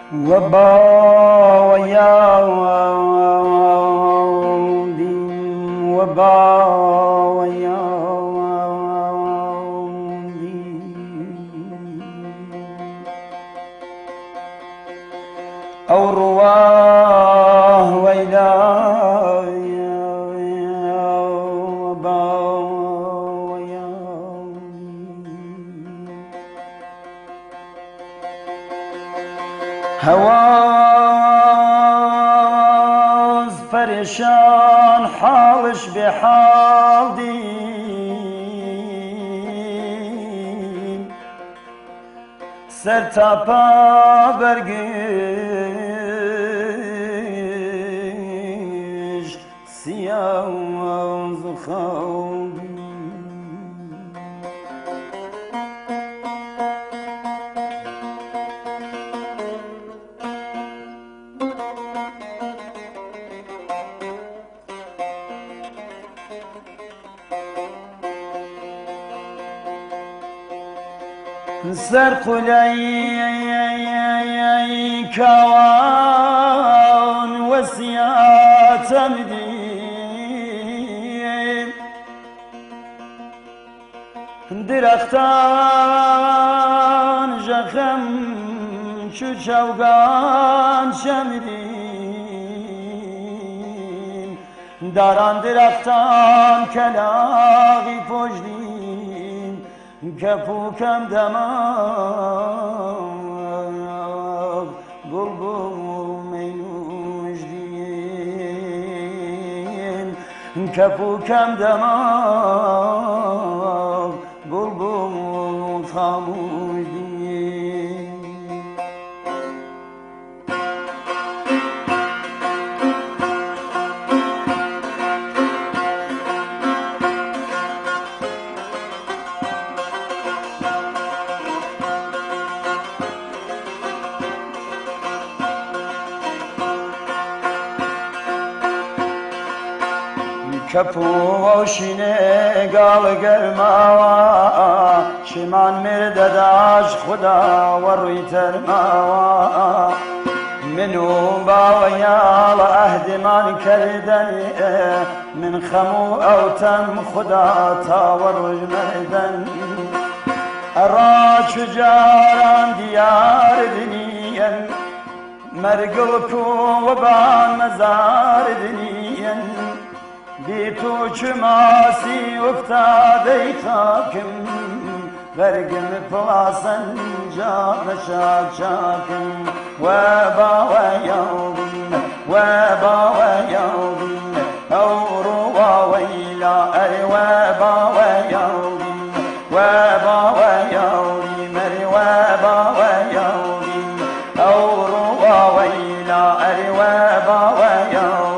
وبا ويا وبا ويا أو رواه ويلا وبا ويا هواز پریشان حالش به حال دین سر تا پا برگشت سیاز خود سر قلعی کاوان وسیاتم دید درختان جخم چو چوگان شمدین داران درختان کلاغی پشدین کپوکم دماغ بلبل مینوش دین کپوکم دماغ بلبل خاموش دین کپوشینه گال گرما شمان مردداش خدا و روی ترما منو باویال عهد من کردنی من خمو اوتم خدا تا و روی مردن ارا چجاران دیار دنین مرگل کو و بان مزار دنین بی تو چماسی افتاده خاکم برگم پلاسن جان شاک شاکم و با و یوم و با و یوم او رو ویلا ای و با و یوم و با و یوم ای و با و یوم او رو ویلا ای و با و یوم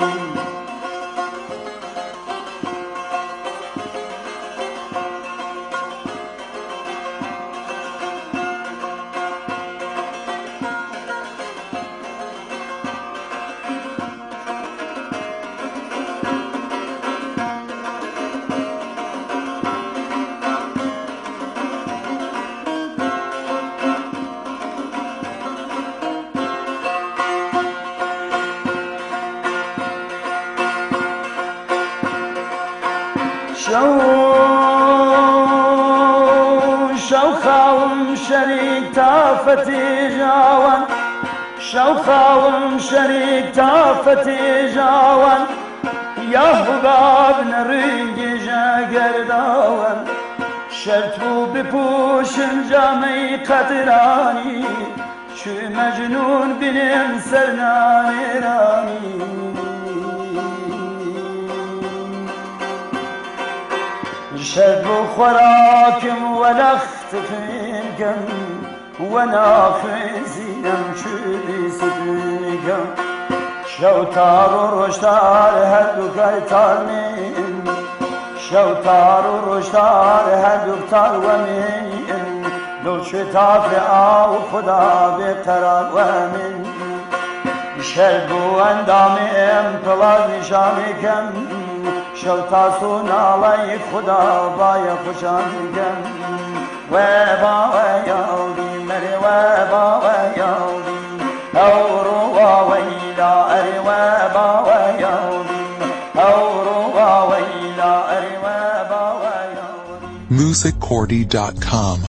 شوخاوم شريك تافتي جاوان شوخاوم شريك تافتي جاوان يا هباب نرنج جاگرداوان شرطو بپوشم جامعی قدرانی شو مجنون بنم سرنانرانی شرب خوراكم ولخت فيكم ونافذينم شدي سبيكم شوتار ورشتار هدو كيتار من شوتار ورشتار هدو كتار ومن لو شتاف آو خدا بقرار ومن شربو اندامي امطلال نشامكم شوتاسون علي خدا باي خوشانكم وبا ويودي مري وبا ويودي أوروا ويلا أروابا ويومي أوروا ويلا أروابا ويومي musiccordy.com